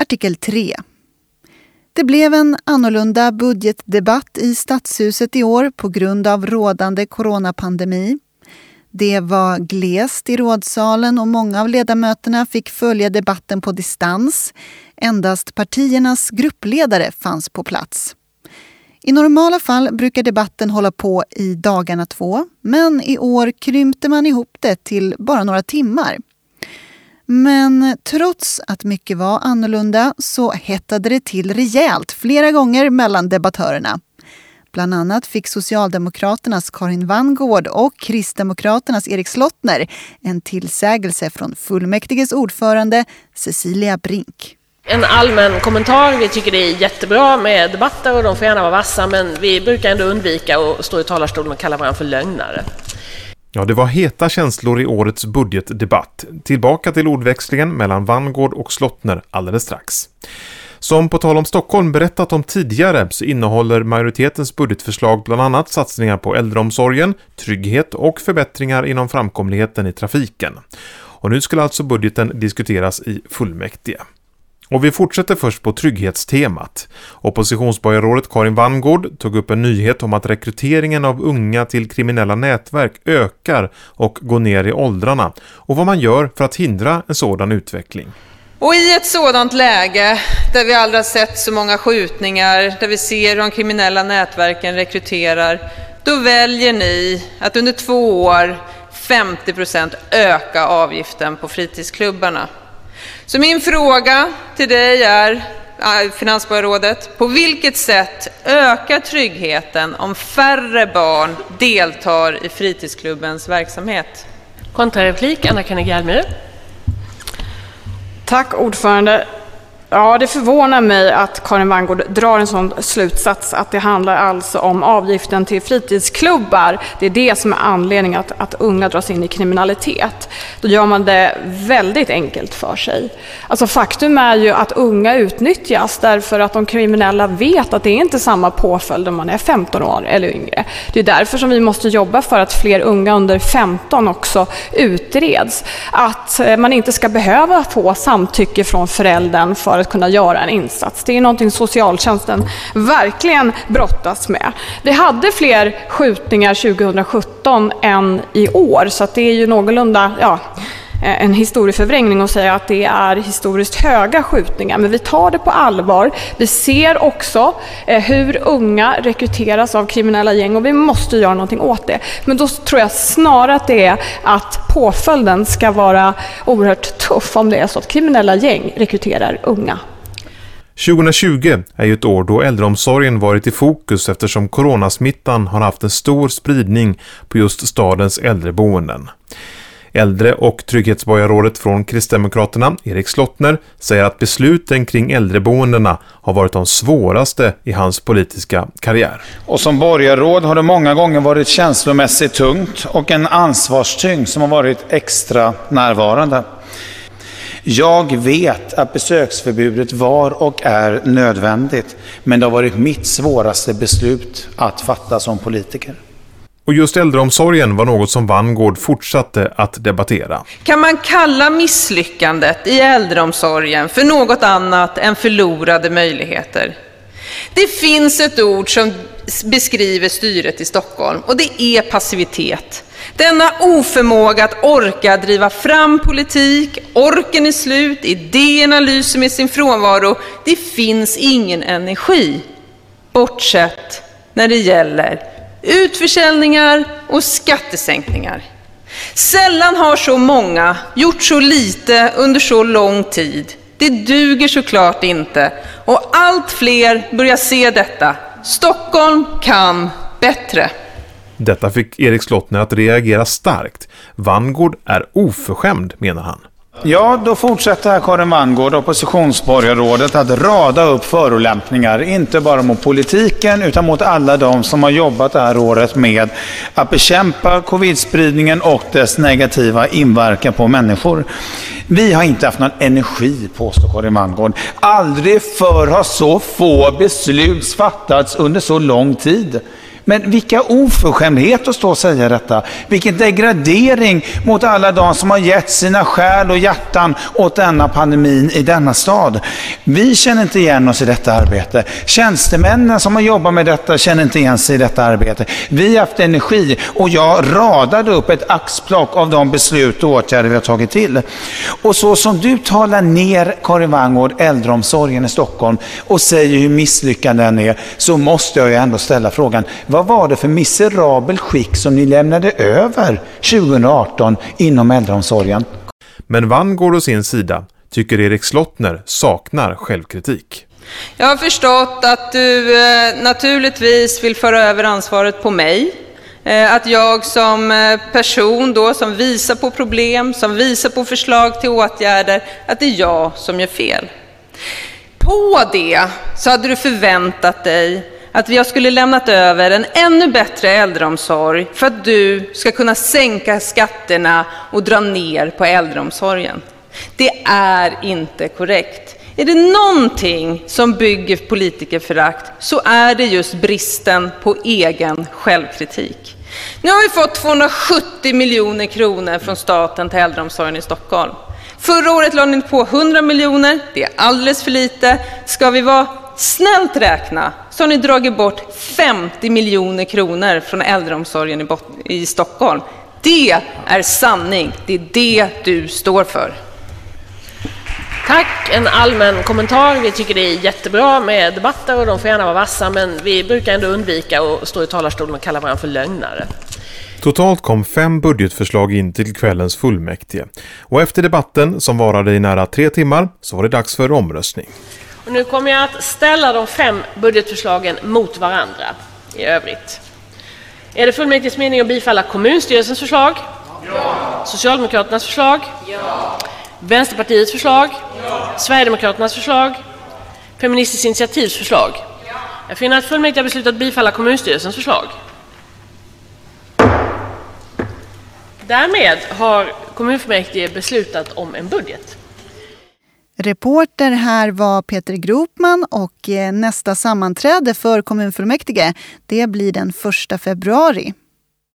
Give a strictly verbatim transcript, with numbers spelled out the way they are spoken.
Artikel tre. Det blev en annorlunda budgetdebatt i Stadshuset i år på grund av rådande coronapandemi. Det var glest i rådsalen och många av ledamöterna fick följa debatten på distans. Endast partiernas gruppledare fanns på plats. I normala fall brukar debatten hålla på i dagarna två, men i år krympte man ihop det till bara några timmar. Men trots att mycket var annorlunda så hettade det till rejält flera gånger mellan debattörerna. Bland annat fick Socialdemokraternas Karin Vangård och Kristdemokraternas Erik Slottner en tillsägelse från fullmäktiges ordförande Cecilia Brink. En allmän kommentar, vi tycker det är jättebra med debatter och de får gärna vara vassa, men vi brukar ändå undvika att stå i talarstolen och kalla varandra för lögnare. Ja, det var heta känslor i årets budgetdebatt. Tillbaka till ordväxlingen mellan Vangård och Slottner alldeles strax. Som på tal om Stockholm berättat om tidigare så innehåller majoritetens budgetförslag bland annat satsningar på äldreomsorgen, trygghet och förbättringar inom framkomligheten i trafiken. Och nu skulle alltså budgeten diskuteras i fullmäktige. Och vi fortsätter först på trygghetstemat. Oppositionsborgarrådet Karin Vangård tog upp en nyhet om att rekryteringen av unga till kriminella nätverk ökar och går ner i åldrarna och vad man gör för att hindra en sådan utveckling. Och i ett sådant läge där vi aldrig har sett så många skjutningar, där vi ser hur de kriminella nätverken rekryterar, då väljer ni att under två år femtio procent öka avgiften på fritidsklubbarna. Så min fråga till dig är, finansborgarrådet, på vilket sätt ökar tryggheten om färre barn deltar i fritidsklubbens verksamhet? Kontrareplik, Anna-Karin Gärmyr. Tack ordförande. Ja, det förvånar mig att Karin Vangård drar en sån slutsats att det handlar alltså om avgiften till fritidsklubbar. Det är det som är anledningen att, att unga dras in i kriminalitet. Då gör man det väldigt enkelt för sig. Alltså faktum är ju att unga utnyttjas därför att de kriminella vet att det är inte samma påföljd om man är femton år eller yngre. Det är därför som vi måste jobba för att fler unga under femton också utreds. Att man inte ska behöva få samtycke från föräldern för att kunna göra en insats. Det är någonting socialtjänsten verkligen brottas med. Vi hade fler skjutningar tjugohundrasjutton än i år, så att det är ju någorlunda ja, en historieförvrängning att säga att det är historiskt höga skjutningar. Men vi tar det på allvar. Vi ser också hur unga rekryteras av kriminella gäng och vi måste göra någonting åt det. Men då tror jag snarare att det är att påföljden ska vara oerhört tuff om det är så att kriminella gäng rekryterar unga. tjugohundratjugo är ju ett år då äldreomsorgen varit i fokus eftersom coronasmittan har haft en stor spridning på just stadens äldreboenden. Äldre- och trygghetsborgarrådet från Kristdemokraterna, Erik Slottner, säger att besluten kring äldreboendena har varit de svåraste i hans politiska karriär. Och som borgarråd har det många gånger varit känslomässigt tungt och en ansvarstyngd som har varit extra närvarande. Jag vet att besöksförbudet var och är nödvändigt, men det har varit mitt svåraste beslut att fatta som politiker. Och just äldreomsorgen var något som Vangård fortsatte att debattera. Kan man kalla misslyckandet i äldreomsorgen för något annat än förlorade möjligheter? Det finns ett ord som beskriver styret i Stockholm och det är passivitet. Denna oförmåga att orka driva fram politik, orken är slut, idéerna lyser med sin frånvaro. Det finns ingen energi, bortsett när det gäller utförsäljningar och skattesänkningar. Sällan har så många gjort så lite under så lång tid. Det duger såklart inte. Och allt fler börjar se detta. Stockholm kan bättre. Detta fick Erik Slottner att reagera starkt. Vangård är oförskämd, menar han. Ja, då fortsätter Karin Vangård, oppositionsborgarrådet, att rada upp förolämpningar, inte bara mot politiken utan mot alla de som har jobbat det här året med att bekämpa covid-spridningen och dess negativa inverkan på människor. Vi har inte haft någon energi, påstår Karin Vangård. Aldrig förr har så få beslut fattats under så lång tid. Men vilka oförskämdhet att stå och säga detta. Vilken degradering mot alla de som har gett sina själ och hjärtan åt denna pandemin i denna stad. Vi känner inte igen oss i detta arbete. Tjänstemännen som har jobbat med detta känner inte igen sig i detta arbete. Vi har haft energi och jag radade upp ett axplock av de beslut och åtgärder vi har tagit till. Och så som du talar ner, Karin Vangård, äldreomsorgen i Stockholm och säger hur misslyckad den är, så måste jag ju ändå ställa frågan: vad var det för miserabel skick som ni lämnade över tjugo arton inom äldreomsorgen? Men Vangård å sin sida tycker Erik Slottner saknar självkritik. Jag har förstått att du eh, naturligtvis vill föra över ansvaret på mig. Eh, att jag som eh, person då, som visar på problem, som visar på förslag till åtgärder, att det är jag som gör fel. På det så hade du förväntat dig att jag skulle lämnat över en ännu bättre äldreomsorg för att du ska kunna sänka skatterna och dra ner på äldreomsorgen. Det är inte korrekt. Är det någonting som bygger politikerförakt så är det just bristen på egen självkritik. Nu har vi fått tvåhundrasjuttio miljoner kronor från staten till äldreomsorgen i Stockholm. Förra året lade ni på hundra miljoner, det är alldeles för lite. Ska vi vara snällt räkna så har ni dragit bort femtio miljoner kronor från äldreomsorgen i, Bot- i Stockholm. Det är sanning, det är det du står för. Tack, en allmän kommentar. Vi tycker det är jättebra med debatter och de får gärna vara vassa, men vi brukar ändå undvika att stå i talarstolen och kalla varandra för lögnare. Totalt kom fem budgetförslag in till kvällens fullmäktige. Och efter debatten, som varade i nära tre timmar, så var det dags för omröstning. Och nu kommer jag att ställa de fem budgetförslagen mot varandra i övrigt. Är det fullmäktiges mening att bifalla kommunstyrelsens förslag? Ja. Socialdemokraternas förslag? Ja. Vänsterpartiets förslag? Ja. Sverigedemokraternas förslag? Feministiskt initiativs förslag? Ja. Jag finner att fullmäktige har beslutat bifalla kommunstyrelsens förslag. Därmed har kommunfullmäktige beslutat om en budget. Reporter här var Peter Gropman och nästa sammanträde för kommunfullmäktige, det blir den första februari.